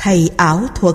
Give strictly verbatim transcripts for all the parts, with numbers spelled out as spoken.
Thầy ảo thuật.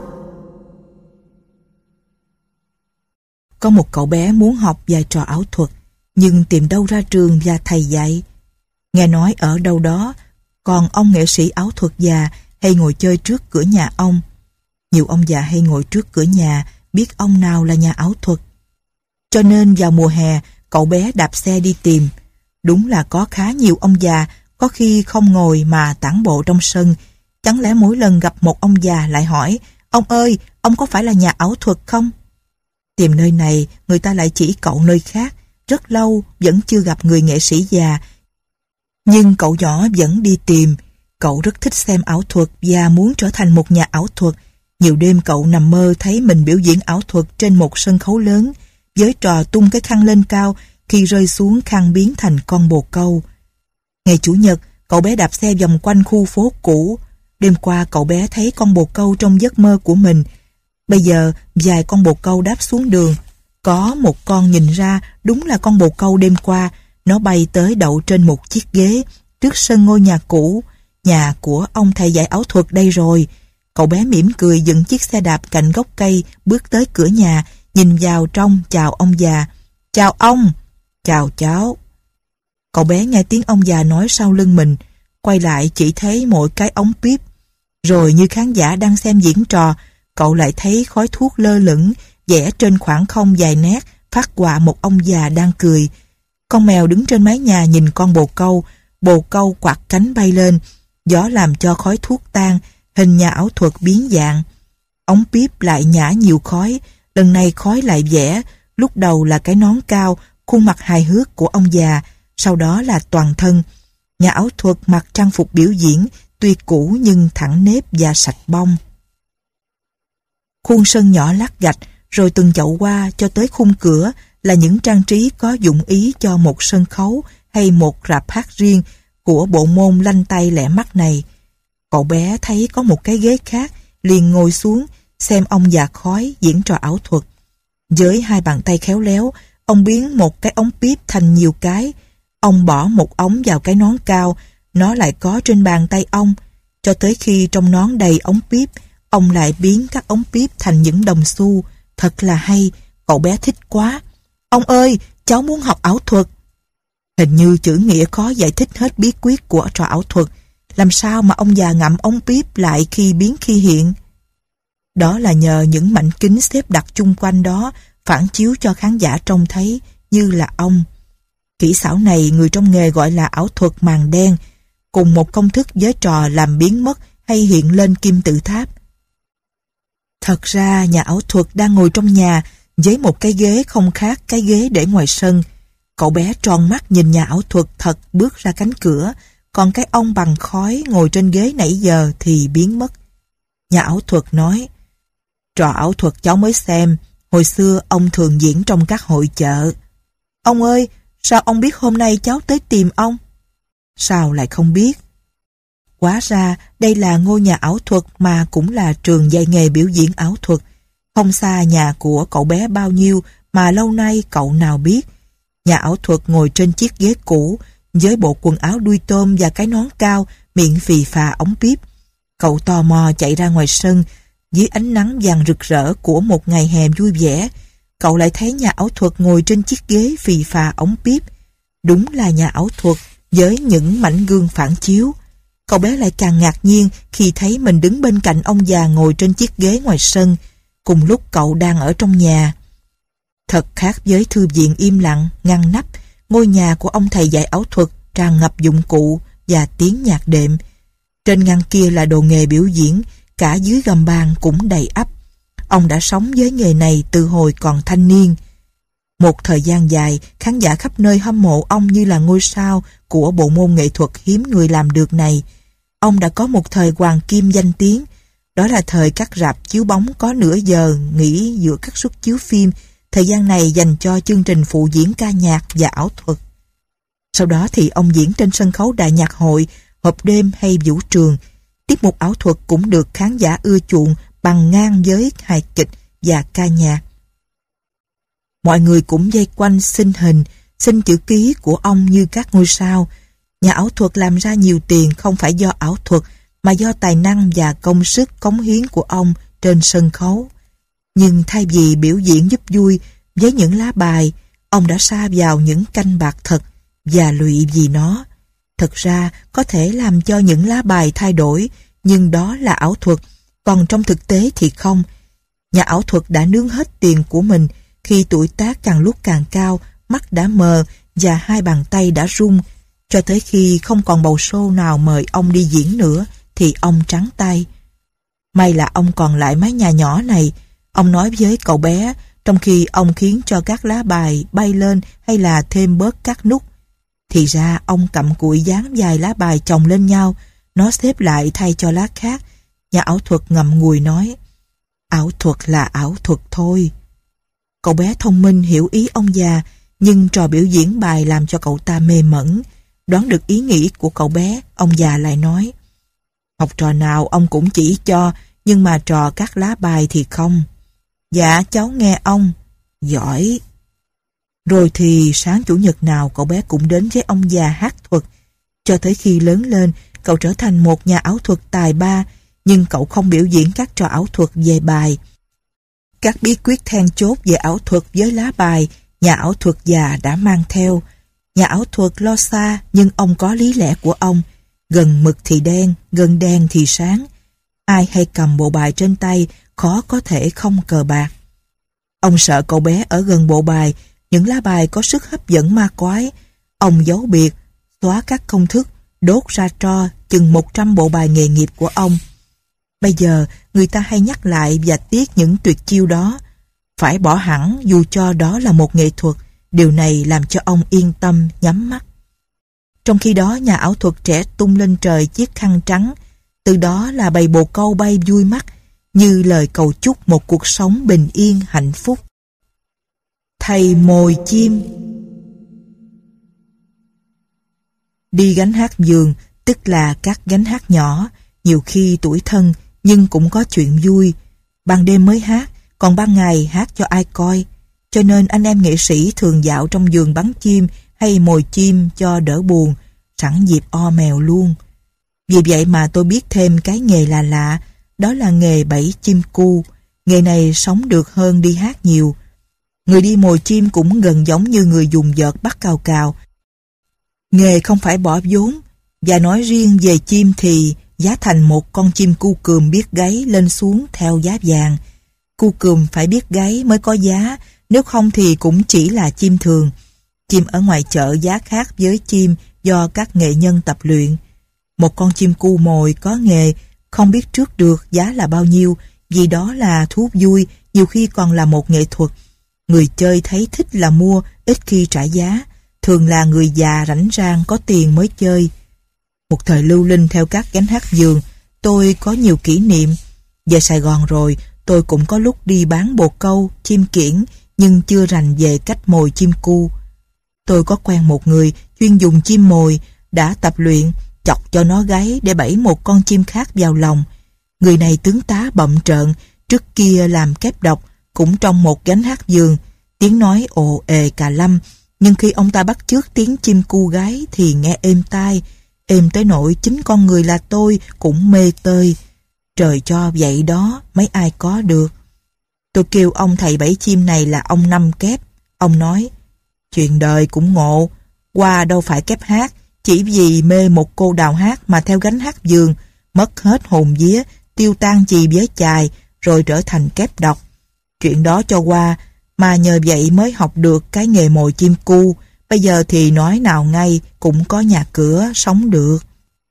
Có một cậu bé muốn học vài trò ảo thuật, nhưng tìm đâu ra trường và thầy dạy. Nghe nói ở đâu đó, còn ông nghệ sĩ ảo thuật già hay ngồi chơi trước cửa nhà ông. Nhiều ông già hay ngồi trước cửa nhà biết ông nào là nhà ảo thuật. Cho nên vào mùa hè, cậu bé đạp xe đi tìm. Đúng là có khá nhiều ông già, có khi không ngồi mà tản bộ trong sân. Chẳng lẽ mỗi lần gặp một ông già lại hỏi: "Ông ơi, ông có phải là nhà ảo thuật không?" Tìm nơi này, người ta lại chỉ cậu nơi khác. Rất lâu vẫn chưa gặp người nghệ sĩ già, nhưng cậu nhỏ vẫn đi tìm. Cậu rất thích xem ảo thuật và muốn trở thành một nhà ảo thuật. Nhiều đêm cậu nằm mơ thấy mình biểu diễn ảo thuật trên một sân khấu lớn, với trò tung cái khăn lên cao, khi rơi xuống khăn biến thành con bồ câu. Ngày Chủ nhật, cậu bé đạp xe vòng quanh khu phố cũ. Đêm qua cậu bé thấy con bồ câu trong giấc mơ của mình. Bây giờ vài con bồ câu đáp xuống đường. Có một con nhìn ra đúng là con bồ câu đêm qua. Nó bay tới đậu trên một chiếc ghế trước sân ngôi nhà cũ. Nhà của ông thầy dạy ảo thuật đây rồi. Cậu bé mỉm cười dựng chiếc xe đạp cạnh gốc cây, bước tới cửa nhà, nhìn vào trong chào ông già. "Chào ông." "Chào cháu." Cậu bé nghe tiếng ông già nói sau lưng mình, quay lại chỉ thấy mỗi cái ống píp. Rồi như khán giả đang xem diễn trò, cậu lại thấy khói thuốc lơ lửng vẽ trên khoảng không vài nét, phát họa một ông già đang cười. Con mèo đứng trên mái nhà nhìn con bồ câu. Bồ câu quạt cánh bay lên, gió làm cho khói thuốc tan, hình nhà ảo thuật biến dạng. Ống píp lại nhả nhiều khói, lần này khói lại vẽ, lúc đầu là cái nón cao, khuôn mặt hài hước của ông già, sau đó là toàn thân. Nhà ảo thuật mặc trang phục biểu diễn, tuy cũ nhưng thẳng nếp và sạch bông. Khuôn sân nhỏ lát gạch, rồi từng chậu hoa cho tới khung cửa là những trang trí có dụng ý cho một sân khấu hay một rạp hát riêng của bộ môn lanh tay lẻ mắt này. Cậu bé thấy có một cái ghế khác, liền ngồi xuống xem ông già khói diễn trò ảo thuật. Với hai bàn tay khéo léo, ông biến một cái ống píp thành nhiều cái. Ông bỏ một ống vào cái nón cao, nó lại có trên bàn tay ông. Cho tới khi trong nón đầy ống píp, ông lại biến các ống píp thành những đồng xu. Thật là hay, cậu bé thích quá. "Ông ơi, cháu muốn học ảo thuật." Hình như chữ nghĩa khó giải thích hết bí quyết của trò ảo thuật. Làm sao mà ông già ngậm ống píp lại khi biến khi hiện? Đó là nhờ những mảnh kính xếp đặt chung quanh đó phản chiếu cho khán giả trông thấy như là ông. Kỹ xảo này người trong nghề gọi là ảo thuật màn đen, cùng một công thức với trò làm biến mất hay hiện lên kim tự tháp. Thật ra nhà ảo thuật đang ngồi trong nhà với một cái ghế không khác cái ghế để ngoài sân. Cậu bé tròn mắt nhìn nhà ảo thuật thật bước ra cánh cửa, còn cái ông bằng khói ngồi trên ghế nãy giờ thì biến mất. Nhà ảo thuật nói: "Trò ảo thuật cháu mới xem, hồi xưa ông thường diễn trong các hội chợ." "Ông ơi, sao ông biết hôm nay cháu tới tìm ông?" "Sao lại không biết?" Hóa ra đây là ngôi nhà ảo thuật mà cũng là trường dạy nghề biểu diễn ảo thuật. Không xa nhà của cậu bé bao nhiêu mà lâu nay cậu nào biết. Nhà ảo thuật ngồi trên chiếc ghế cũ với bộ quần áo đuôi tôm và cái nón cao, miệng phì phà ống píp. Cậu tò mò chạy ra ngoài sân. Dưới ánh nắng vàng rực rỡ của một ngày hè vui vẻ, cậu lại thấy nhà ảo thuật ngồi trên chiếc ghế phì phà ống píp. Đúng là nhà ảo thuật với những mảnh gương phản chiếu. Cậu bé lại càng ngạc nhiên khi thấy mình đứng bên cạnh ông già ngồi trên chiếc ghế ngoài sân, cùng lúc cậu đang ở trong nhà. Thật khác với thư viện im lặng, ngăn nắp, ngôi nhà của ông thầy dạy ảo thuật tràn ngập dụng cụ và tiếng nhạc đệm. Trên ngăn kia là đồ nghề biểu diễn, cả dưới gầm bàn cũng đầy ắp. Ông đã sống với nghề này từ hồi còn thanh niên. Một thời gian dài, khán giả khắp nơi hâm mộ ông như là ngôi sao của bộ môn nghệ thuật hiếm người làm được này. Ông đã có một thời hoàng kim danh tiếng. Đó là thời các rạp chiếu bóng có nửa giờ nghỉ giữa các suất chiếu phim. Thời gian này dành cho chương trình phụ diễn ca nhạc và ảo thuật. Sau đó thì ông diễn trên sân khấu đại nhạc hội, hộp đêm hay vũ trường. Tiết mục ảo thuật cũng được khán giả ưa chuộng bằng ngang với hài kịch và ca nhạc. Mọi người cũng vây quanh xin hình, xin chữ ký của ông như các ngôi sao. Nhà ảo thuật làm ra nhiều tiền không phải do ảo thuật, mà do tài năng và công sức cống hiến của ông trên sân khấu. Nhưng thay vì biểu diễn giúp vui với những lá bài, ông đã sa vào những canh bạc thật và lụy vì nó. Thật ra có thể làm cho những lá bài thay đổi, nhưng đó là ảo thuật, còn trong thực tế thì không. Nhà ảo thuật đã nướng hết tiền của mình khi tuổi tác càng lúc càng cao, mắt đã mờ và hai bàn tay đã run, cho tới khi không còn bầu show nào mời ông đi diễn nữa thì ông trắng tay. May là ông còn lại mái nhà nhỏ này, ông nói với cậu bé, trong khi ông khiến cho các lá bài bay lên hay là thêm bớt các nút. Thì ra ông cặm cụi dán vài lá bài chồng lên nhau, nó xếp lại thay cho lá khác. Nhà ảo thuật ngậm ngùi nói, ảo thuật là ảo thuật thôi. Cậu bé thông minh hiểu ý ông già, nhưng trò biểu diễn bài làm cho cậu ta mê mẩn. Đoán được ý nghĩ của cậu bé, ông già lại nói, học trò nào ông cũng chỉ cho, nhưng mà trò các lá bài thì không. Dạ cháu nghe ông. Giỏi. Rồi thì sáng chủ nhật nào cậu bé cũng đến với ông già hát thuật. Cho tới khi lớn lên, cậu trở thành một nhà ảo thuật tài ba, nhưng cậu không biểu diễn các trò ảo thuật về bài. Các bí quyết then chốt về ảo thuật với lá bài, nhà ảo thuật già đã mang theo. Nhà ảo thuật lo xa, nhưng ông có lý lẽ của ông. Gần mực thì đen, gần đen thì sáng. Ai hay cầm bộ bài trên tay, khó có thể không cờ bạc. Ông sợ cậu bé ở gần bộ bài, những lá bài có sức hấp dẫn ma quái. Ông giấu biệt, xóa các công thức, đốt ra tro chừng một trăm bộ bài nghề nghiệp của ông. Bây giờ, người ta hay nhắc lại và tiếc những tuyệt chiêu đó. Phải bỏ hẳn dù cho đó là một nghệ thuật, điều này làm cho ông yên tâm nhắm mắt. Trong khi đó, nhà ảo thuật trẻ tung lên trời chiếc khăn trắng, từ đó là bầy bồ câu bay vui mắt, như lời cầu chúc một cuộc sống bình yên hạnh phúc. Thầy mồi chim. Đi gánh hát giường, tức là các gánh hát nhỏ, nhiều khi tủi thân, nhưng cũng có chuyện vui. Ban đêm mới hát, còn ban ngày hát cho ai coi. Cho nên anh em nghệ sĩ thường dạo trong vườn bắn chim hay mồi chim cho đỡ buồn, sẵn dịp o mèo luôn. Vì vậy mà tôi biết thêm cái nghề là lạ, đó là nghề bẫy chim cu. Nghề này sống được hơn đi hát nhiều. Người đi mồi chim cũng gần giống như người dùng vợt bắt cào cào. Nghề không phải bỏ vốn, và nói riêng về chim thì giá thành một con chim cu cườm biết gáy lên xuống theo giá vàng. Cu cườm phải biết gáy mới có giá, nếu không thì cũng chỉ là chim thường. Chim ở ngoài chợ giá khác với chim do các nghệ nhân tập luyện. Một con chim cu mồi có nghề, không biết trước được giá là bao nhiêu, vì đó là thú vui, nhiều khi còn là một nghệ thuật. Người chơi thấy thích là mua, ít khi trả giá, thường là người già rảnh rang có tiền mới chơi. Một thời lưu linh theo các gánh hát giường, tôi có nhiều kỷ niệm. Về Sài Gòn rồi, tôi cũng có lúc đi bán bồ câu, chim kiển, nhưng chưa rành về cách mồi chim cu. Tôi có quen một người chuyên dùng chim mồi, đã tập luyện, chọc cho nó gáy để bẫy một con chim khác vào lòng. Người này tướng tá bậm trợn, trước kia làm kép độc, cũng trong một gánh hát giường, tiếng nói ồ ề cà lâm, nhưng khi ông ta bắt chước tiếng chim cu gáy thì nghe êm tai, êm tới nỗi chính con người là tôi cũng mê tơi. Trời cho vậy đó, mấy ai có được. Tôi kêu ông thầy bẫy chim này là ông Năm Kép. Ông nói, chuyện đời cũng ngộ, qua đâu phải kép hát, chỉ vì mê một cô đào hát mà theo gánh hát giường, mất hết hồn vía, tiêu tan chì với chài, rồi trở thành kép độc. Chuyện đó cho qua, mà nhờ vậy mới học được cái nghề mồi chim cu. Bây giờ thì nói nào ngay, cũng có nhà cửa, sống được.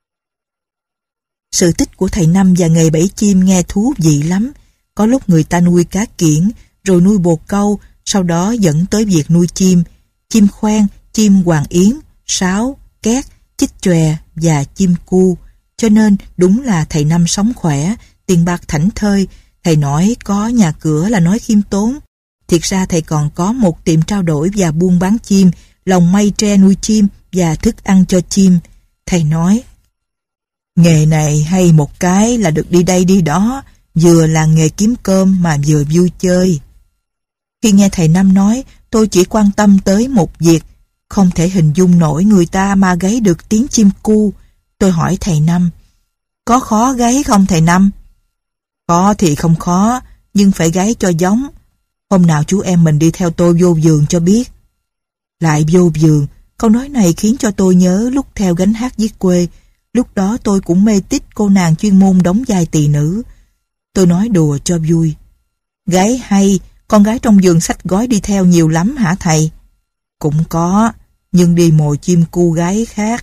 Sự tích của thầy Năm và nghề bẫy chim nghe thú vị lắm. Có lúc người ta nuôi cá kiển, rồi nuôi bồ câu, sau đó dẫn tới việc nuôi chim. Chim khoen, chim hoàng yến, sáo, két, chích chòe và chim cu. Cho nên đúng là thầy Năm sống khỏe, tiền bạc thảnh thơi. Thầy nói có nhà cửa là nói khiêm tốn. Thiệt ra thầy còn có một tiệm trao đổi và buôn bán chim, lồng mây tre nuôi chim và thức ăn cho chim. Thầy nói, nghề này hay một cái là được đi đây đi đó, vừa là nghề kiếm cơm mà vừa vui chơi. Khi nghe thầy Năm nói, tôi chỉ quan tâm tới một việc, không thể hình dung nổi người ta ma gáy được tiếng chim cu. Tôi hỏi thầy Năm, Có khó gáy không thầy Năm? Có thì không khó, nhưng phải gáy cho giống. Hôm nào chú em mình đi theo tôi vô vườn cho biết. Lại vô vườn, câu nói này khiến cho tôi nhớ lúc theo gánh hát dưới quê. Lúc đó tôi cũng mê tít cô nàng chuyên môn đóng vai tỳ nữ. Tôi nói đùa cho vui. Gáy hay, con gái trong vườn xách gói đi theo nhiều lắm hả thầy? Cũng có, nhưng đi mồi chim cu gáy khác.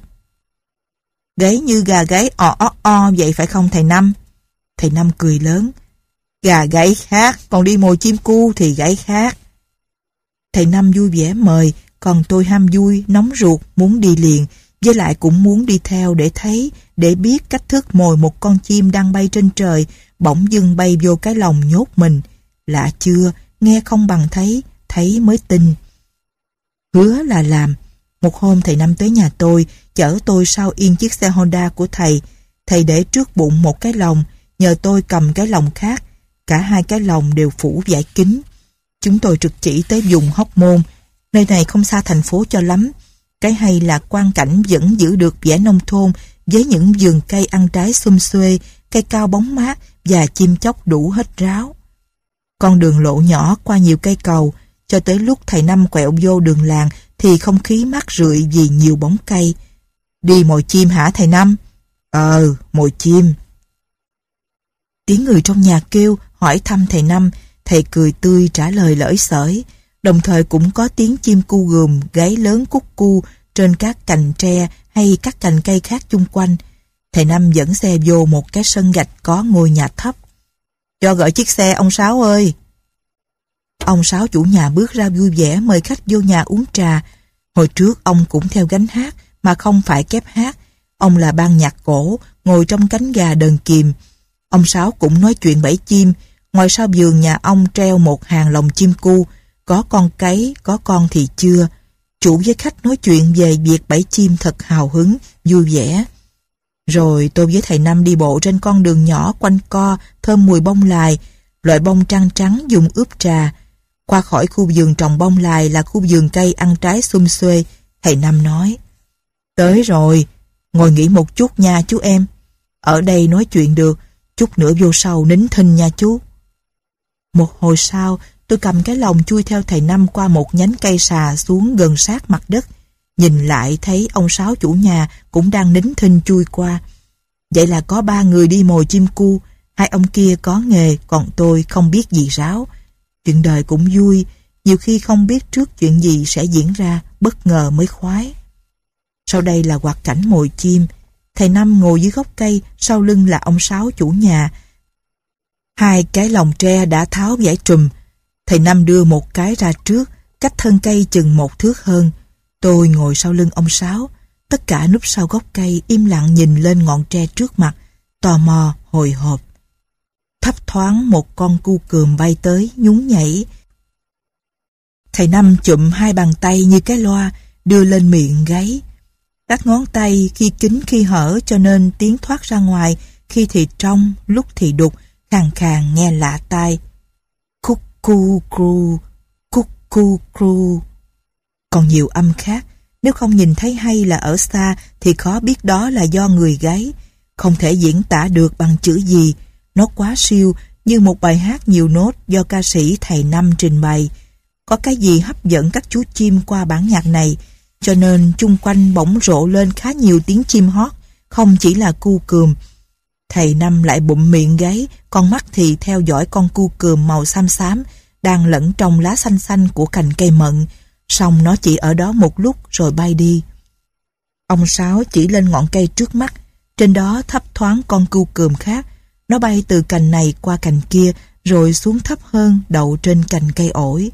Gáy như gà gáy o o o vậy phải không thầy Năm? Thầy Năm cười lớn. Gà gáy khác, còn đi mồi chim cu thì gáy khác. Thầy Năm vui vẻ mời, còn tôi ham vui, nóng ruột, muốn đi liền, với lại cũng muốn đi theo để thấy, để biết cách thức mồi một con chim đang bay trên trời, bỗng dưng bay vô cái lồng nhốt mình. Lạ chưa, nghe không bằng thấy, thấy mới tin. Hứa là làm. Một hôm thầy Năm tới nhà tôi, chở tôi sau yên chiếc xe Honda của thầy. Thầy để trước bụng một cái lồng, nhờ tôi cầm cái lồng khác. Cả hai cái lồng đều phủ vải kính. Chúng tôi trực chỉ tới vùng Hóc Môn. Nơi này không xa thành phố cho lắm. Cái hay là quang cảnh vẫn giữ được vẻ nông thôn với những vườn cây ăn trái xum xuê, cây cao bóng mát và chim chóc đủ hết ráo. Con đường lộ nhỏ qua nhiều cây cầu, cho tới lúc thầy Năm quẹo vô đường làng thì không khí mát rượi vì nhiều bóng cây. Đi mồi chim hả thầy Năm? Ờ, mồi chim. Tiếng người trong nhà kêu hỏi thăm thầy Năm. Thầy cười tươi trả lời lởi xởi. Đồng thời cũng có tiếng chim cu gườm gáy lớn cúc cu trên các cành tre hay các cành cây khác chung quanh. Thầy Năm dẫn xe vô một cái sân gạch có ngôi nhà thấp. Cho gọi chiếc xe ông Sáu ơi. Ông Sáu chủ nhà bước ra vui vẻ mời khách vô nhà uống trà. Hồi trước ông cũng theo gánh hát mà không phải kép hát. Ông là ban nhạc cổ, ngồi trong cánh gà đờn kìm. Ông Sáu cũng nói chuyện bẫy chim. Ngoài sau vườn nhà ông treo một hàng lồng chim cu. Có con cấy, có con thì chưa. Chủ với khách nói chuyện về việc bẫy chim thật hào hứng, vui vẻ. Rồi tôi với thầy Năm đi bộ trên con đường nhỏ quanh co, thơm mùi bông lài, loại bông trắng trắng dùng ướp trà. Qua khỏi khu vườn trồng bông lài là khu vườn cây ăn trái xum xuê. Thầy Năm nói, tới rồi, ngồi nghỉ một chút nha chú em. Ở đây nói chuyện được, chút nữa vô sau nín thinh nha chú. Một hồi sau, tôi cầm cái lồng chui theo thầy Năm qua một nhánh cây xà xuống gần sát mặt đất. Nhìn lại thấy ông Sáu chủ nhà cũng đang nín thinh chui qua. Vậy là có ba người đi mồi chim cu. Hai ông kia có nghề, còn tôi không biết gì ráo. Chuyện đời cũng vui, nhiều khi không biết trước chuyện gì sẽ diễn ra, bất ngờ mới khoái. Sau đây là hoạt cảnh mồi chim. Thầy Năm ngồi dưới gốc cây, sau lưng là ông Sáu chủ nhà. Hai cái lồng tre đã tháo vải trùm. Thầy Năm đưa một cái ra trước, cách thân cây chừng một thước hơn. Tôi ngồi sau lưng ông Sáu. Tất cả núp sau gốc cây im lặng nhìn lên ngọn tre trước mặt, tò mò, hồi hộp. Thấp thoáng một con cu cườm bay tới, nhún nhảy. Thầy Năm chụm hai bàn tay như cái loa, đưa lên miệng gáy. Các ngón tay khi kín khi hở cho nên tiếng thoát ra ngoài, khi thì trong, lúc thì đục, khàn khàn nghe lạ tai. Cúc cu cru, cúc cu cru. Còn nhiều âm khác, nếu không nhìn thấy hay là ở xa thì khó biết đó là do người gáy. Không thể diễn tả được bằng chữ gì. Nó quá siêu, như một bài hát nhiều nốt do ca sĩ thầy Năm trình bày. Có cái gì hấp dẫn các chú chim qua bản nhạc này, cho nên chung quanh bỗng rộ lên khá nhiều tiếng chim hót, không chỉ là cu cườm. Thầy Năm lại bụm miệng gáy, con mắt thì theo dõi con cu cườm màu xám xám, đang lẫn trong lá xanh xanh của cành cây mận, song nó chỉ ở đó một lúc rồi bay đi. Ông Sáu chỉ lên ngọn cây trước mắt, trên đó thấp thoáng con cu cườm khác. Nó bay từ cành này qua cành kia, rồi xuống thấp hơn, đậu trên cành cây ổi.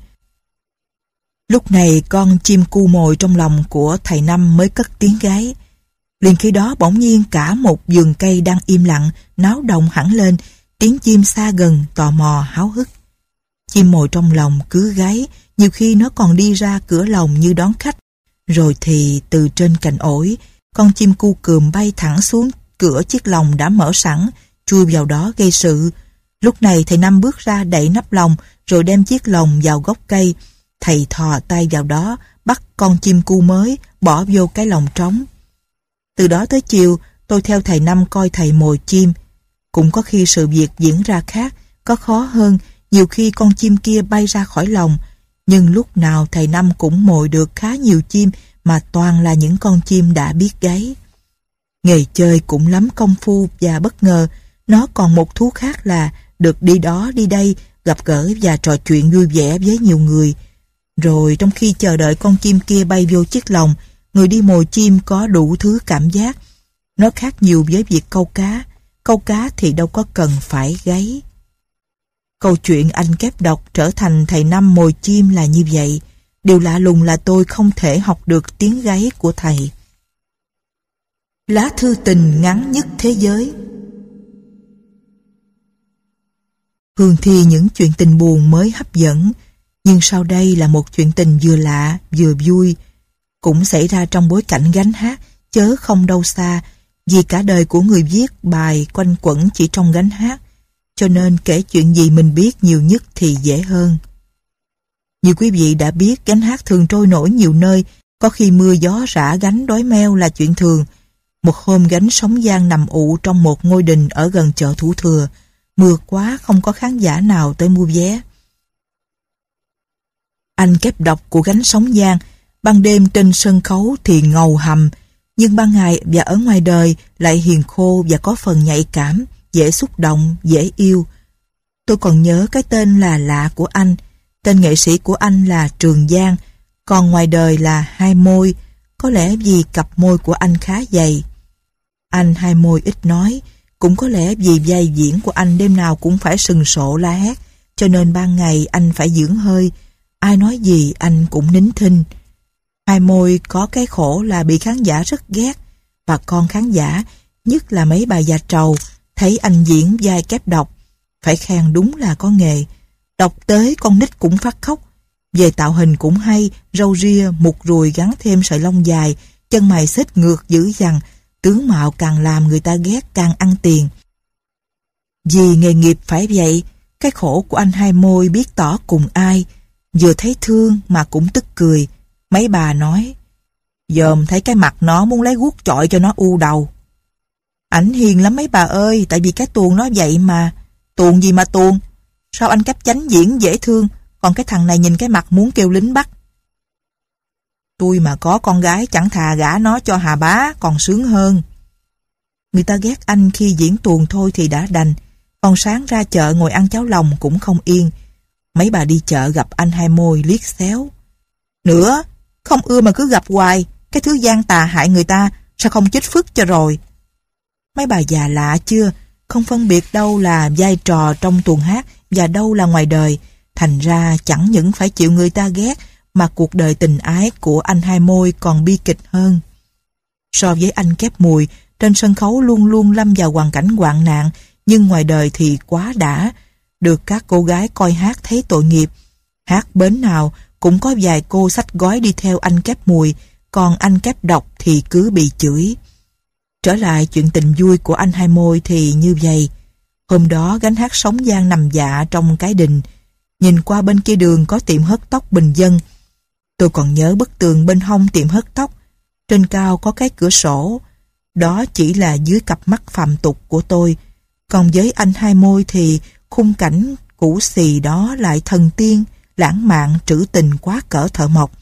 Lúc này con chim cu mồi trong lòng của thầy Năm mới cất tiếng gáy. Liền khi đó bỗng nhiên cả một vườn cây đang im lặng, náo động hẳn lên, tiếng chim xa gần, tò mò, háo hức. Chim mồi trong lòng cứ gáy, nhiều khi nó còn đi ra cửa lồng như đón khách. Rồi thì từ trên cành ổi, con chim cu cườm bay thẳng xuống cửa chiếc lồng đã mở sẵn, chui vào đó gây sự. Lúc này thầy Năm bước ra đậy nắp lồng, rồi đem chiếc lồng vào gốc cây. Thầy thò tay vào đó, bắt con chim cu mới, bỏ vô cái lồng trống. Từ đó tới chiều, tôi theo thầy Năm coi thầy mồi chim. Cũng có khi sự việc diễn ra khác, có khó hơn, nhiều khi con chim kia bay ra khỏi lồng, nhưng lúc nào thầy Năm cũng mồi được khá nhiều chim mà toàn là những con chim đã biết gáy. Nghề chơi cũng lắm công phu và bất ngờ, nó còn một thú khác là được đi đó đi đây, gặp gỡ và trò chuyện vui vẻ với nhiều người. Rồi trong khi chờ đợi con chim kia bay vô chiếc lồng, người đi mồi chim có đủ thứ cảm giác. Nó khác nhiều với việc câu cá. Câu cá thì đâu có cần phải gáy. Câu chuyện anh Kép Độc trở thành thầy Năm mồi chim là như vậy. Điều lạ lùng là tôi không thể học được tiếng gáy của thầy. Lá thư tình ngắn nhất thế giới. Thường thì những chuyện tình buồn mới hấp dẫn, nhưng sau đây là một chuyện tình vừa lạ vừa vui, cũng xảy ra trong bối cảnh gánh hát, chớ không đâu xa, vì cả đời của người viết bài quanh quẩn chỉ trong gánh hát, cho nên kể chuyện gì mình biết nhiều nhất thì dễ hơn. Như quý vị đã biết, gánh hát thường trôi nổi nhiều nơi, có khi mưa gió rã gánh đói meo là chuyện thường. Một hôm gánh sóng giang nằm ụ trong một ngôi đình ở gần chợ Thủ Thừa, mưa quá không có khán giả nào tới mua vé. Anh Kép Độc của gánh sóng giang, ban đêm trên sân khấu thì ngầu hầm, nhưng ban ngày và ở ngoài đời lại hiền khô và có phần nhạy cảm, dễ xúc động, dễ yêu. Tôi còn nhớ cái tên là lạ của anh, tên nghệ sĩ của anh là Trường Giang, còn ngoài đời là Hai Môi, có lẽ vì cặp môi của anh khá dày. Anh Hai Môi ít nói, cũng có lẽ vì vai diễn của anh đêm nào cũng phải sừng sộ la hét, cho nên ban ngày anh phải dưỡng hơi, ai nói gì anh cũng nín thinh. Hai Môi có cái khổ là bị khán giả rất ghét, và con khán giả, nhất là mấy bà già trầu, thấy anh diễn vai Kép Độc, phải khen đúng là có nghề. Đọc tới con nít cũng phát khóc. Về tạo hình cũng hay, râu ria, mụt ruồi gắn thêm sợi lông dài, chân mày xếch ngược dữ dằn, tướng mạo càng làm người ta ghét càng ăn tiền. Vì nghề nghiệp phải vậy, cái khổ của anh Hai Môi biết tỏ cùng ai, vừa thấy thương mà cũng tức cười. Mấy bà nói, dòm thấy cái mặt nó muốn lấy guốc chọi cho nó u đầu. Ảnh hiền lắm mấy bà ơi, tại vì cái tuồng nó vậy mà. Tuồng gì mà tuồng? Sao anh Cáp Chánh diễn dễ thương, còn cái thằng này nhìn cái mặt muốn kêu lính bắt. Tôi mà có con gái chẳng thà gả nó cho Hà Bá còn sướng hơn. Người ta ghét anh khi diễn tuồng thôi thì đã đành, còn sáng ra chợ ngồi ăn cháo lòng cũng không yên. Mấy bà đi chợ gặp anh Hai Môi liếc xéo. Nữa, không ưa mà cứ gặp hoài, cái thứ gian tà hại người ta, sao không chết phước cho rồi. Mấy bà già lạ chưa, không phân biệt đâu là vai trò trong tuồng hát và đâu là ngoài đời, thành ra chẳng những phải chịu người ta ghét mà cuộc đời tình ái của anh Hai Môi còn bi kịch hơn. So với anh Kép Mùi, trên sân khấu luôn luôn lâm vào hoàn cảnh hoạn nạn, nhưng ngoài đời thì quá đã, được các cô gái coi hát thấy tội nghiệp. Hát bến nào cũng có vài cô xách gói đi theo anh Kép Mùi, còn anh Kép Độc thì cứ bị chửi. Trở lại chuyện tình vui của anh Hai Môi thì như vậy. Hôm đó gánh hát sóng giang nằm dạ trong cái đình, nhìn qua bên kia đường có tiệm hớt tóc bình dân. Tôi còn nhớ bức tường bên hông tiệm hớt tóc, trên cao có cái cửa sổ. Đó chỉ là dưới cặp mắt phàm tục của tôi, còn với anh Hai Môi thì khung cảnh cũ xì đó lại thần tiên, lãng mạn, trữ tình quá cỡ thợ mộc.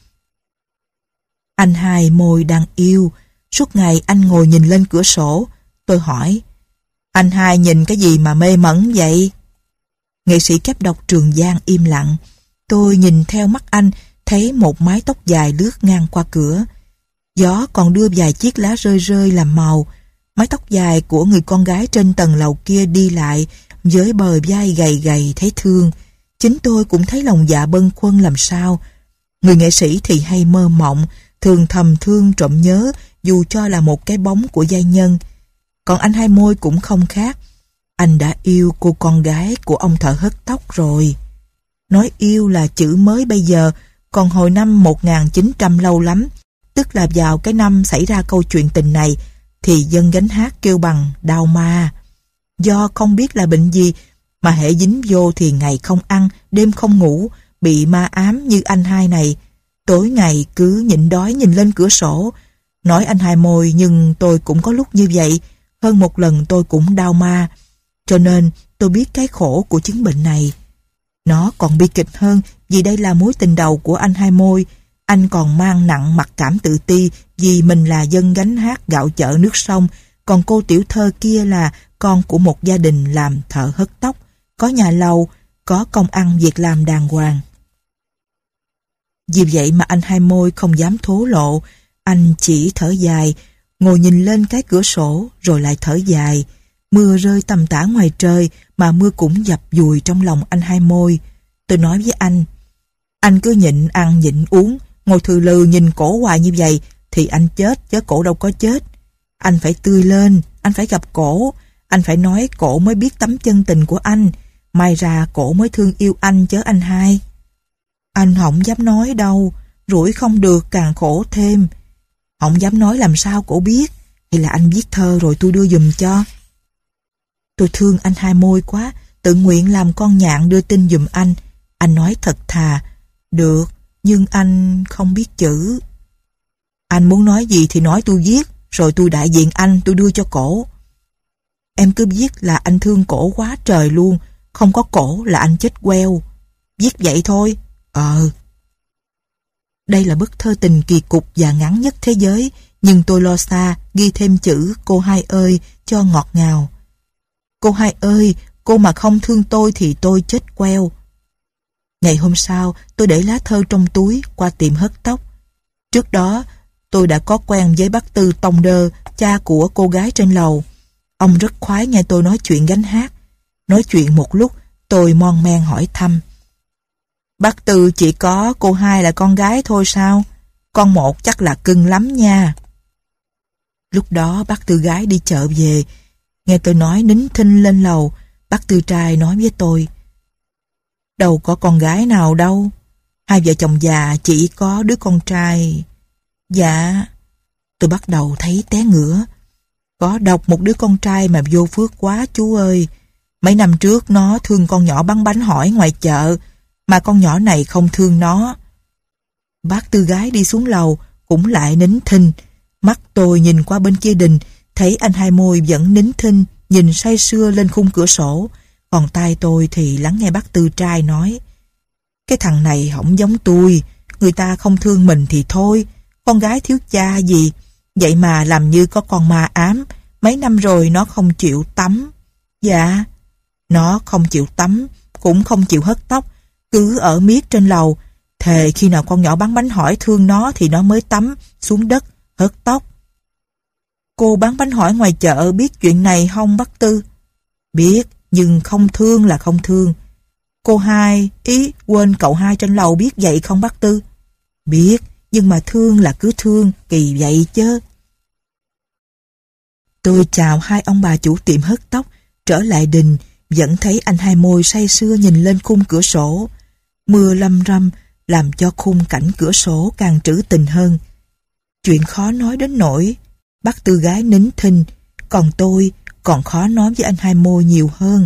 Anh Hai Môi đang yêu, suốt ngày anh ngồi nhìn lên cửa sổ. Tôi hỏi, anh Hai nhìn cái gì mà mê mẩn vậy? Nghệ sĩ Kép Độc Trường Giang im lặng. Tôi nhìn theo mắt anh, thấy một mái tóc dài lướt ngang qua cửa. Gió còn đưa vài chiếc lá rơi rơi làm màu. Mái tóc dài của người con gái trên tầng lầu kia đi lại với bờ vai gầy gầy thấy thương. Chính tôi cũng thấy lòng dạ bâng khuâng làm sao. Người nghệ sĩ thì hay mơ mộng, thường thầm thương trộm nhớ dù cho là một cái bóng của giai nhân. Còn anh Hai Môi cũng không khác. Anh đã yêu cô con gái của ông thợ hớt tóc rồi. Nói yêu là chữ mới bây giờ, còn hồi năm một nghìn chín trăm lâu lắm, tức là vào cái năm xảy ra câu chuyện tình này, thì dân gánh hát kêu bằng đau ma. Do không biết là bệnh gì, mà hễ dính vô thì ngày không ăn, đêm không ngủ, bị ma ám như anh Hai này. Tối ngày cứ nhịn đói nhìn lên cửa sổ. Nói anh Hai Môi nhưng tôi cũng có lúc như vậy, Hơn một lần tôi cũng đau ma, cho nên tôi biết cái khổ của chứng bệnh này. Nó còn bi kịch hơn vì đây là mối tình đầu của anh Hai Môi. Anh còn mang nặng mặc cảm tự ti vì mình là dân gánh hát gạo chợ nước sông, còn cô tiểu thơ kia là con của một gia đình làm thợ hớt tóc, có nhà lầu, có công ăn việc làm đàng hoàng. Vì vậy mà anh Hai Môi không dám thổ lộ, anh chỉ thở dài, ngồi nhìn lên cái cửa sổ rồi lại thở dài. Mưa rơi tầm tã ngoài trời mà mưa cũng dập dùi trong lòng anh Hai Môi. Tôi nói với anh, anh cứ nhịn ăn nhịn uống, ngồi thừ lừ nhìn cổ hoài như vậy thì anh chết chứ cổ đâu có chết. Anh phải tươi lên, anh phải gặp cổ, anh phải nói cổ mới biết tấm chân tình của anh, may ra cổ mới thương yêu anh chứ anh Hai. Anh không dám nói đâu, rủi không được càng khổ thêm. Không dám nói làm sao cổ biết, hay là anh viết thơ rồi tôi đưa giùm cho. Tôi thương anh Hai Môi quá, tự nguyện làm con nhạn đưa tin giùm anh. Anh nói thật thà, được, nhưng anh không biết chữ. Anh muốn nói gì thì nói tôi viết, rồi tôi đại diện anh tôi đưa cho cổ. Em cứ viết là anh thương cổ quá trời luôn, không có cổ là anh chết queo. Viết vậy thôi. Ờ. Đây là bức thơ tình kỳ cục và ngắn nhất thế giới, nhưng tôi lo xa ghi thêm chữ cô Hai ơi cho ngọt ngào. Cô Hai ơi, cô mà không thương tôi thì tôi chết queo. Ngày hôm sau, tôi để lá thơ trong túi qua tiệm hớt tóc. Trước đó, tôi đã có quen với bác Tư Tông Đơ, cha của cô gái trên lầu. Ông rất khoái nghe tôi nói chuyện gánh hát. Nói chuyện một lúc, tôi mon men hỏi thăm. Bác Tư chỉ có cô Hai là con gái thôi sao? Con một chắc là cưng lắm nha. Lúc đó bác Tư gái đi chợ về, nghe tôi nói nín thinh lên lầu. Bác Tư trai nói với tôi, đâu có con gái nào đâu, hai vợ chồng già chỉ có đứa con trai. Dạ. Tôi bắt đầu thấy té ngửa. Có độc một đứa con trai mà vô phước quá chú ơi. Mấy năm trước nó thương con nhỏ bán bánh hỏi ngoài chợ, mà con nhỏ này không thương nó. Bác Tư gái đi xuống lầu cũng lại nín thinh. Mắt tôi nhìn qua bên kia đình, thấy anh Hai Môi vẫn nín thinh, nhìn say sưa lên khung cửa sổ. Còn tai tôi thì lắng nghe bác Tư trai nói, cái thằng này không giống tôi, người ta không thương mình thì thôi, con gái thiếu cha gì, vậy mà làm như có con ma ám, mấy năm rồi nó không chịu tắm. Dạ, nó không chịu tắm, cũng không chịu hớt tóc, cứ ở miết trên lầu, thề khi nào con nhỏ bán bánh hỏi thương nó thì nó mới tắm, xuống đất, hớt tóc. Cô bán bánh hỏi ngoài chợ biết chuyện này không bác Tư? Biết, nhưng không thương là không thương. Cô Hai, ý quên cậu Hai trên lầu biết vậy không bác Tư? Biết, nhưng mà thương là cứ thương, kỳ vậy chứ. Tôi chào hai ông bà chủ tiệm hớt tóc, trở lại đình, vẫn thấy anh Hai Môi say sưa nhìn lên khung cửa sổ. Mưa lâm râm làm cho khung cảnh cửa sổ càng trữ tình hơn. Chuyện khó nói đến nỗi bác Tư gái nín thinh, còn tôi còn khó nói với anh Hai Môi nhiều hơn.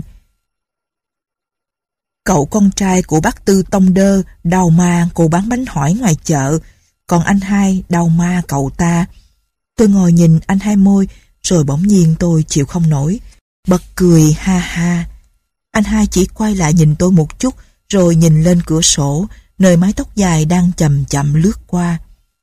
Cậu con trai của bác Tư Tông Đơ đau ma cô bán bánh hỏi ngoài chợ, còn anh Hai đau ma cậu ta. Tôi ngồi nhìn anh Hai Môi, rồi bỗng nhiên tôi chịu không nổi, bật cười ha ha. Anh Hai chỉ quay lại nhìn tôi một chút, rồi nhìn lên cửa sổ, nơi mái tóc dài đang chậm chậm lướt qua.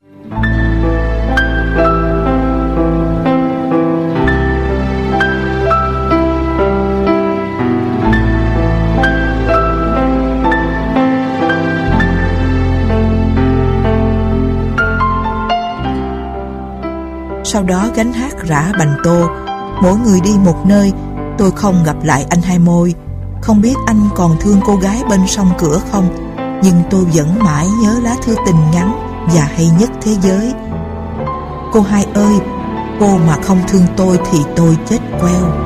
Sau đó gánh hát rã bành tô, mỗi người đi một nơi. Tôi không gặp lại anh Hai Môi, không biết anh còn thương cô gái bên sông cửa không, nhưng tôi vẫn mãi nhớ lá thư tình ngắn và hay nhất thế giới. Cô Hai ơi, cô mà không thương tôi thì tôi chết queo.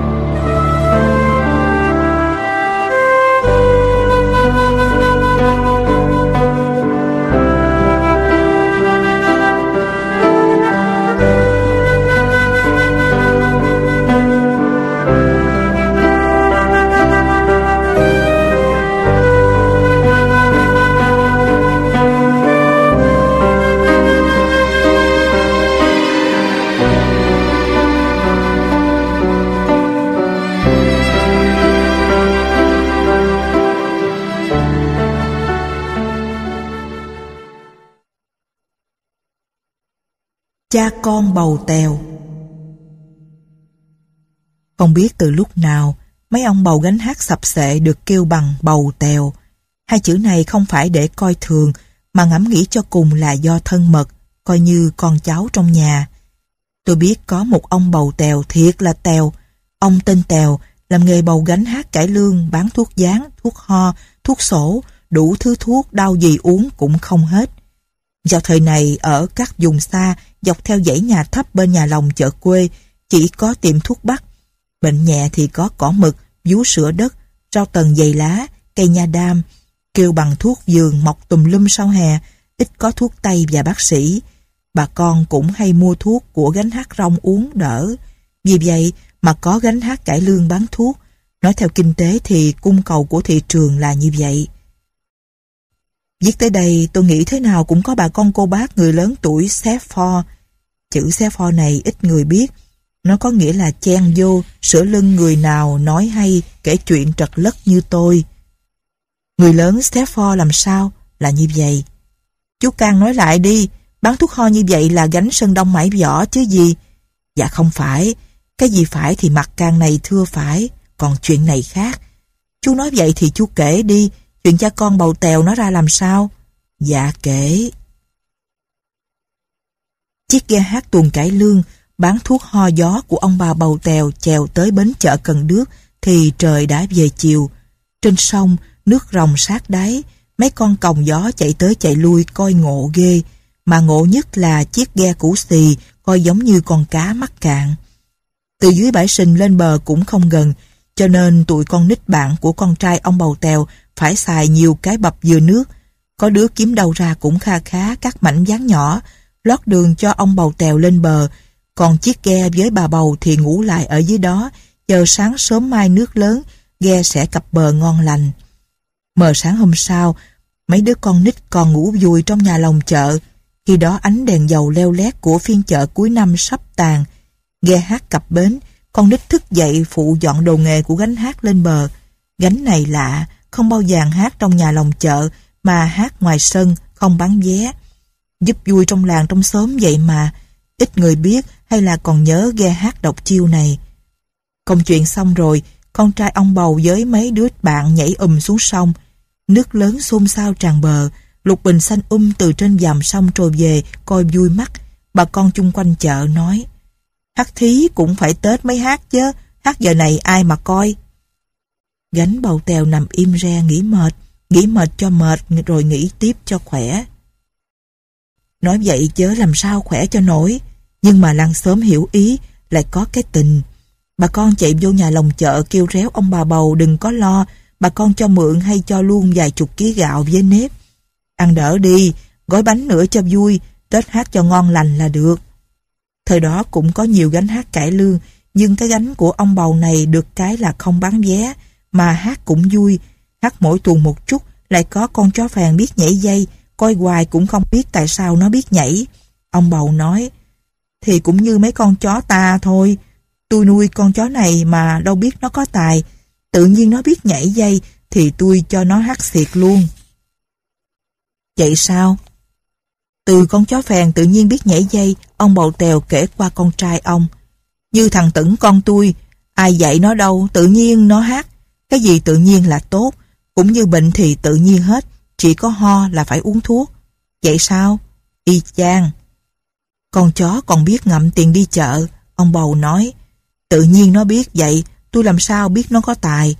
Cha con bầu tèo. Không biết từ lúc nào mấy ông bầu gánh hát sập sệ được kêu bằng bầu tèo. Hai chữ này không phải để coi thường, mà ngẫm nghĩ cho cùng là do thân mật, coi như con cháu trong nhà. Tôi biết có một ông bầu tèo thiệt là tèo. Ông tên Tèo, làm nghề bầu gánh hát cải lương, bán thuốc dán, thuốc ho, thuốc sổ, đủ thứ thuốc đau gì uống cũng không hết. Vào thời này, ở các vùng xa, dọc theo dãy nhà thấp bên nhà lòng chợ quê, chỉ có tiệm thuốc bắc. Bệnh nhẹ thì có cỏ mực, vú sữa đất, rau tần dày lá, cây nha đam, kêu bằng thuốc vườn mọc tùm lum sau hè, ít có thuốc tây và bác sĩ. Bà con cũng hay mua thuốc của gánh hát rong uống đỡ. Vì vậy mà có gánh hát cải lương bán thuốc. Nói theo kinh tế thì cung cầu của thị trường là như vậy. Viết tới đây tôi nghĩ thế nào cũng có bà con cô bác người lớn tuổi xé pho. Chữ xé pho này ít người biết. Nó có nghĩa là chen vô, sửa lưng người nào nói hay, kể chuyện trật lất như tôi. Người lớn xé pho làm sao? Là như vậy. Chú Cang nói lại đi, bán thuốc ho như vậy là gánh Sơn Đông mãi vỏ chứ gì? Dạ không phải, cái gì phải thì mặt Cang này thưa phải, còn chuyện này khác. Chú nói vậy thì chú kể đi, chuyện cha con bầu tèo nó ra làm sao? Dạ kể. Chiếc ghe hát tuồng cải lương bán thuốc ho gió của ông bà bầu tèo chèo tới bến chợ Cần Đước thì trời đã về chiều. Trên sông, nước ròng sát đáy, mấy con còng gió chạy tới chạy lui coi ngộ ghê, mà ngộ nhất là chiếc ghe cũ xì coi giống như con cá mắc cạn. Từ dưới bãi sình lên bờ cũng không gần, cho nên tụi con nít bạn của con trai ông bầu tèo phải xài nhiều cái bập dừa nước. Có đứa kiếm đâu ra cũng kha khá các mảnh ván nhỏ, lót đường cho ông bầu tèo lên bờ, còn chiếc ghe với bà bầu thì ngủ lại ở dưới đó, chờ sáng sớm mai nước lớn, ghe sẽ cập bờ ngon lành. Mờ sáng hôm sau, mấy đứa con nít còn ngủ vùi trong nhà lòng chợ. Khi đó ánh đèn dầu leo lét của phiên chợ cuối năm sắp tàn. Ghe hát cập bến, con nít thức dậy phụ dọn đồ nghề của gánh hát lên bờ. Gánh này lạ, không bao giờ hát trong nhà lòng chợ, mà hát ngoài sân, không bán vé. Giúp vui trong làng trong xóm vậy mà, ít người biết hay là còn nhớ ghe hát độc chiêu này. Công chuyện xong rồi, con trai ông bầu với mấy đứa bạn nhảy ùm xuống sông. Nước lớn xôn xao tràn bờ, lục bình xanh um từ trên dàm sông trồi về coi vui mắt. Bà con chung quanh chợ nói: hát thí cũng phải Tết mới hát chứ, hát giờ này ai mà coi. Gánh bầu tèo nằm im re nghỉ mệt, nghỉ mệt cho mệt rồi nghỉ tiếp cho khỏe. Nói vậy chớ làm sao khỏe cho nổi, nhưng mà làng xóm hiểu ý, lại có cái tình. Bà con chạy vô nhà lòng chợ kêu réo ông bà bầu đừng có lo, bà con cho mượn hay cho luôn vài chục ký gạo với nếp. Ăn đỡ đi, gói bánh nữa cho vui, Tết hát cho ngon lành là được. Thời đó cũng có nhiều gánh hát cải lương, nhưng cái gánh của ông bầu này được cái là không bán vé, mà hát cũng vui. Hát mỗi tuần một chút, lại có con chó phèn biết nhảy dây, coi hoài cũng không biết tại sao nó biết nhảy. Ông bầu nói: thì cũng như mấy con chó ta thôi, tôi nuôi con chó này mà đâu biết nó có tài, tự nhiên nó biết nhảy dây thì tôi cho nó hát xiệt luôn. Vậy sao? Từ con chó phèn tự nhiên biết nhảy dây, ông bầu tèo kể qua con trai ông. Như thằng Tửng con tôi, ai dạy nó đâu, tự nhiên nó hát. Cái gì tự nhiên là tốt, cũng như bệnh thì tự nhiên hết, chỉ có ho là phải uống thuốc. Vậy sao? Y chang. Con chó còn biết ngậm tiền đi chợ, ông bầu nói. Tự nhiên nó biết vậy, tôi làm sao biết nó có tài.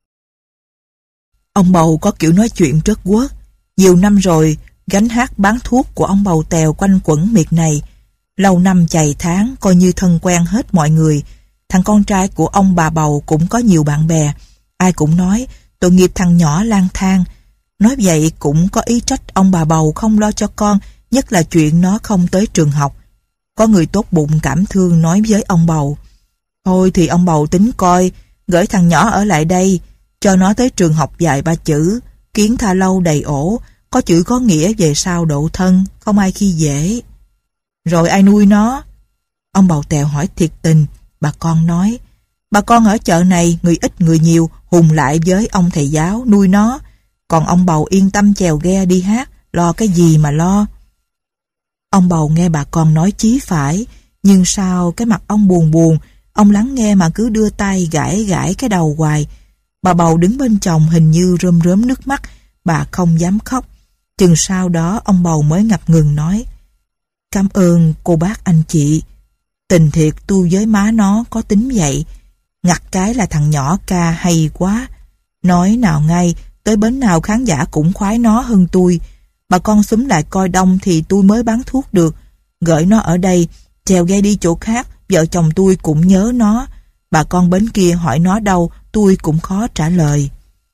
Ông bầu có kiểu nói chuyện rất quớt. Nhiều năm rồi, gánh hát bán thuốc của ông bầu tèo quanh quẩn miệt này. Lâu năm chày tháng, coi như thân quen hết mọi người. Thằng con trai của ông bà bầu cũng có nhiều bạn bè. Ai cũng nói, tội nghiệp thằng nhỏ lang thang. Nói vậy cũng có ý trách ông bà bầu không lo cho con, nhất là chuyện nó không tới trường học. Có người tốt bụng cảm thương nói với ông bầu: thôi thì ông bầu tính coi, gửi thằng nhỏ ở lại đây, cho nó tới trường học vài ba chữ, kiến tha lâu đầy ổ, có chữ có nghĩa về sau độ thân, không ai khi dễ. Rồi ai nuôi nó? Ông bầu tèo hỏi thiệt tình. Bà con nói: bà con ở chợ này, người ít người nhiều, hùng lại với ông thầy giáo nuôi nó, còn ông bầu yên tâm chèo ghe đi hát, lo cái gì mà lo. Ông bầu nghe bà con nói chí phải, nhưng sao cái mặt ông buồn buồn, ông lắng nghe mà cứ đưa tay gãi gãi cái đầu hoài. Bà bầu đứng bên chồng hình như rơm rớm nước mắt, bà không dám khóc. Chừng sau đó ông bầu mới ngập ngừng nói: "Cảm ơn cô bác anh chị. Tình thiệt tôi với má nó có tính vậy. Ngặt cái là thằng nhỏ ca hay quá. Nói nào ngay, tới bến nào khán giả cũng khoái nó hơn tôi. Bà con xúm lại coi đông thì tôi mới bán thuốc được. Gửi nó ở đây, chèo ghe đi chỗ khác, vợ chồng tôi cũng nhớ nó. Bà con bến kia hỏi nó đâu, tôi cũng khó trả lời."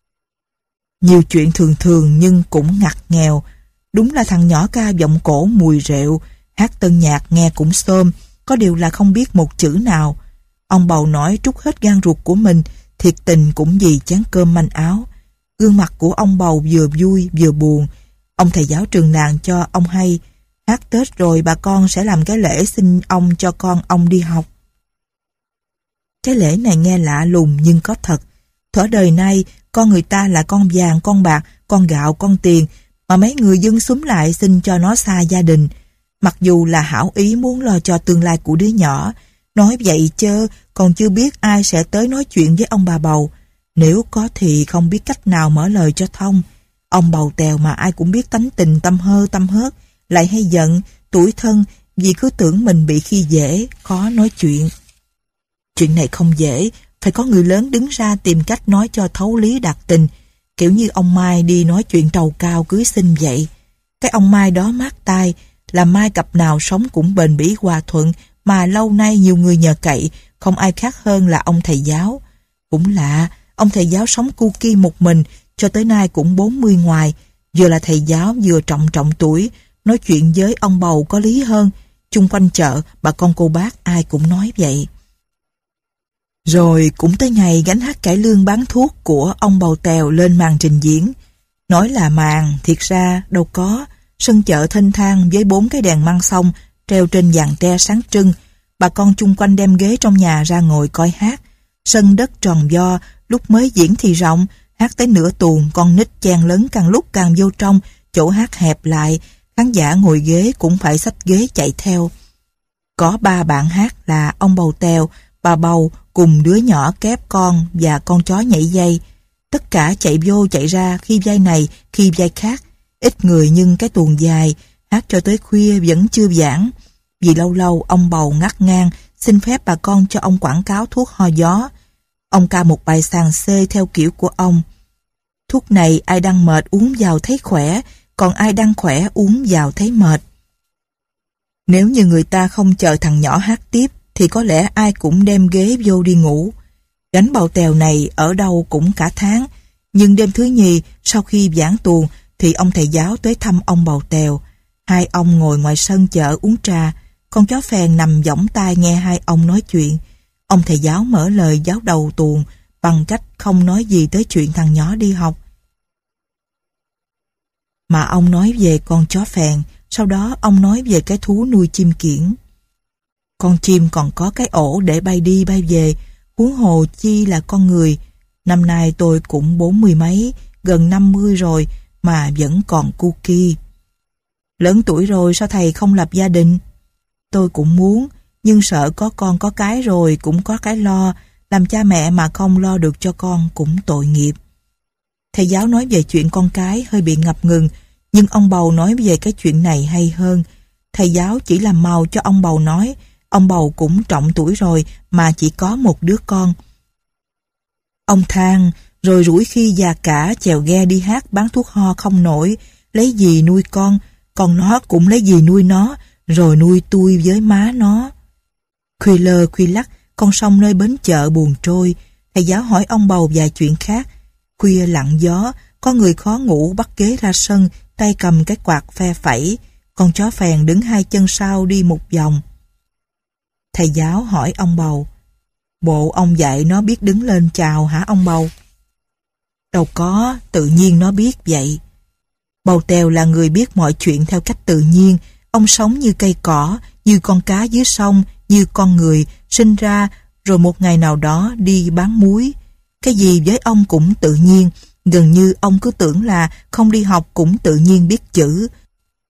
Nhiều chuyện thường thường nhưng cũng ngặt nghèo. Đúng là thằng nhỏ ca giọng cổ mùi rượu, hát tân nhạc nghe cũng xôm, có điều là không biết một chữ nào. Ông bầu nói trút hết gan ruột của mình, thiệt tình cũng vì chén cơm manh áo. Gương mặt của ông bầu vừa vui vừa buồn. Ông thầy giáo trường làng cho ông hay, hát Tết rồi bà con sẽ làm cái lễ xin ông cho con ông đi học. Cái lễ này nghe lạ lùng nhưng có thật. Thuở đời nay, con người ta là con vàng, con bạc, con gạo, con tiền, mà mấy người dân xúm lại xin cho nó xa gia đình. Mặc dù là hảo ý muốn lo cho tương lai của đứa nhỏ, nói vậy chớ, còn chưa biết ai sẽ tới nói chuyện với ông bà bầu. Nếu có thì không biết cách nào mở lời cho thông. Ông bầu tèo mà ai cũng biết tánh tình tâm hơ tâm hớt, lại hay giận, tủi thân vì cứ tưởng mình bị khi dễ, khó nói chuyện. Chuyện này không dễ, phải có người lớn đứng ra tìm cách nói cho thấu lý đạt tình, kiểu như ông Mai đi nói chuyện trầu cao cưới xin vậy. Cái ông Mai đó mát tai, là Mai cặp nào sống cũng bền bỉ hòa thuận, mà lâu nay nhiều người nhờ cậy, không ai khác hơn là ông thầy giáo. Cũng lạ, ông thầy giáo sống cu ki một mình, cho tới nay cũng bốn mươi ngoài, vừa là thầy giáo vừa trọng trọng tuổi, nói chuyện với ông bầu có lý hơn. Chung quanh chợ, bà con cô bác ai cũng nói vậy. Rồi cũng tới ngày gánh hát cải lương bán thuốc của ông bầu tèo lên màn trình diễn. Nói là màn, thiệt ra đâu có. Sân chợ thênh thang với bốn cái đèn măng sông treo trên giàn tre sáng trưng. Bà con chung quanh đem ghế trong nhà ra ngồi coi hát. Sân đất tròn vo, lúc mới diễn thì rộng, hát tới nửa tuồng, con nít chen lớn càng lúc càng vô trong, chỗ hát hẹp lại, khán giả ngồi ghế cũng phải xách ghế chạy theo. Có ba bạn hát là ông bầu tèo, bà bầu cùng đứa nhỏ kép con và con chó nhảy dây. Tất cả chạy vô chạy ra, khi vai này, khi vai khác. Ít người nhưng cái tuồng dài, hát cho tới khuya vẫn chưa giãn. Vì lâu lâu ông bầu ngắt ngang, xin phép bà con cho ông quảng cáo thuốc ho gió. Ông ca một bài sàng xê theo kiểu của ông. Thuốc này ai đang mệt uống vào thấy khỏe, còn ai đang khỏe uống vào thấy mệt. Nếu như người ta không chờ thằng nhỏ hát tiếp, thì có lẽ ai cũng đem ghế vô đi ngủ. Gánh bầu tèo này ở đâu cũng cả tháng, nhưng đêm thứ nhì sau khi giảng tuồng thì ông thầy giáo tới thăm ông bầu tèo. Hai ông ngồi ngoài sân chợ uống trà, con chó phèn nằm võng tai nghe hai ông nói chuyện. Ông thầy giáo mở lời giáo đầu tuồng bằng cách không nói gì tới chuyện thằng nhỏ đi học. Mà ông nói về con chó phèn, sau đó ông nói về cái thú nuôi chim kiển. Con chim còn có cái ổ để bay đi bay về, huống hồ chi là con người. Năm nay tôi cũng bốn mươi mấy, gần năm mươi rồi mà vẫn còn cu ki. Lớn tuổi rồi sao thầy không lập gia đình? Tôi cũng muốn, nhưng sợ có con có cái rồi cũng có cái lo, làm cha mẹ mà không lo được cho con cũng tội nghiệp. Thầy giáo nói về chuyện con cái hơi bị ngập ngừng, nhưng ông bầu nói về cái chuyện này hay hơn. Thầy giáo chỉ làm màu cho ông bầu nói, ông bầu cũng trọng tuổi rồi mà chỉ có một đứa con. Ông than, rồi rủi khi già cả chèo ghe đi hát bán thuốc ho không nổi, lấy gì nuôi con, còn nó cũng lấy gì nuôi nó, rồi nuôi tôi với má nó. Khuya lơ khuya lắc, con sông nơi bến chợ buồn trôi, thầy giáo hỏi ông bầu vài chuyện khác. Khuya lặng gió, có người khó ngủ bắt ghế ra sân, tay cầm cái quạt phe phẩy, con chó phèn đứng hai chân sau đi một vòng. Thầy giáo hỏi ông bầu, bộ ông dạy nó biết đứng lên chào hả ông bầu? Đâu có, tự nhiên nó biết vậy. Bầu tèo là người biết mọi chuyện theo cách tự nhiên, ông sống như cây cỏ, như con cá dưới sông, như con người, sinh ra rồi một ngày nào đó đi bán muối. Cái gì với ông cũng tự nhiên, gần như ông cứ tưởng là không đi học cũng tự nhiên biết chữ.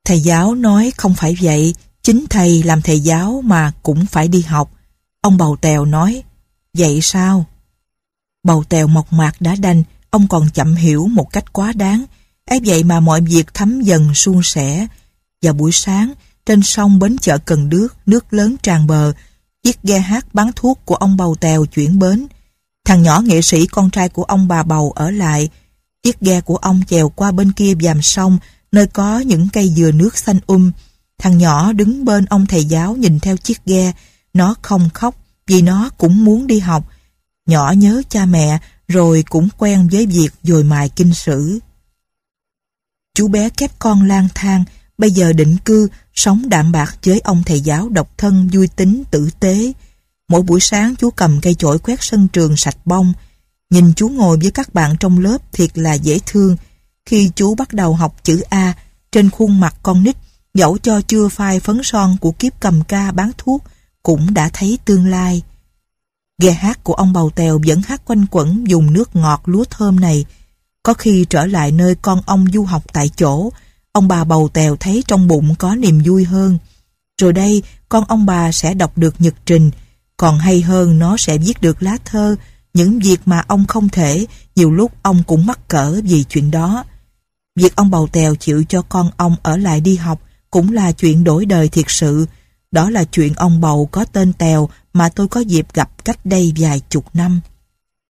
Thầy giáo nói không phải vậy, chính thầy làm thầy giáo mà cũng phải đi học. Ông Bầu Tèo nói, vậy sao? Bầu Tèo mộc mạc đã đành, ông còn chậm hiểu một cách quá đáng. Ấy vậy mà mọi việc thấm dần suôn sẻ. Vào buổi sáng, trên sông bến chợ Cần Đước, nước lớn tràn bờ, chiếc ghe hát bán thuốc của ông Bầu Tèo chuyển bến. Thằng nhỏ nghệ sĩ con trai của ông bà Bầu ở lại. Chiếc ghe của ông chèo qua bên kia vàm sông, nơi có những cây dừa nước xanh um. Thằng nhỏ đứng bên ông thầy giáo nhìn theo chiếc ghe. Nó không khóc vì nó cũng muốn đi học. Nhỏ nhớ cha mẹ rồi cũng quen với việc dồi mài kinh sử. Chú bé kép con lang thang, bây giờ định cư, sống đạm bạc với ông thầy giáo độc thân vui tính tử tế. Mỗi buổi sáng chú cầm cây chổi quét sân trường sạch bông. Nhìn chú ngồi với các bạn trong lớp thiệt là dễ thương. Khi chú bắt đầu học chữ A, trên khuôn mặt con nít, dẫu cho chưa phai phấn son của kiếp cầm ca bán thuốc, cũng đã thấy tương lai. Ghe hát của ông Bầu Tèo vẫn hát quanh quẩn dùng nước ngọt lúa thơm này. Có khi trở lại nơi con ông du học tại chỗ, ông bà Bầu Tèo thấy trong bụng có niềm vui hơn. Rồi đây, con ông bà sẽ đọc được nhật trình, còn hay hơn nó sẽ viết được lá thơ, những việc mà ông không thể, nhiều lúc ông cũng mắc cỡ vì chuyện đó. Việc ông Bầu Tèo chịu cho con ông ở lại đi học cũng là chuyện đổi đời thiệt sự. Đó là chuyện ông Bầu có tên Tèo mà tôi có dịp gặp cách đây vài chục năm.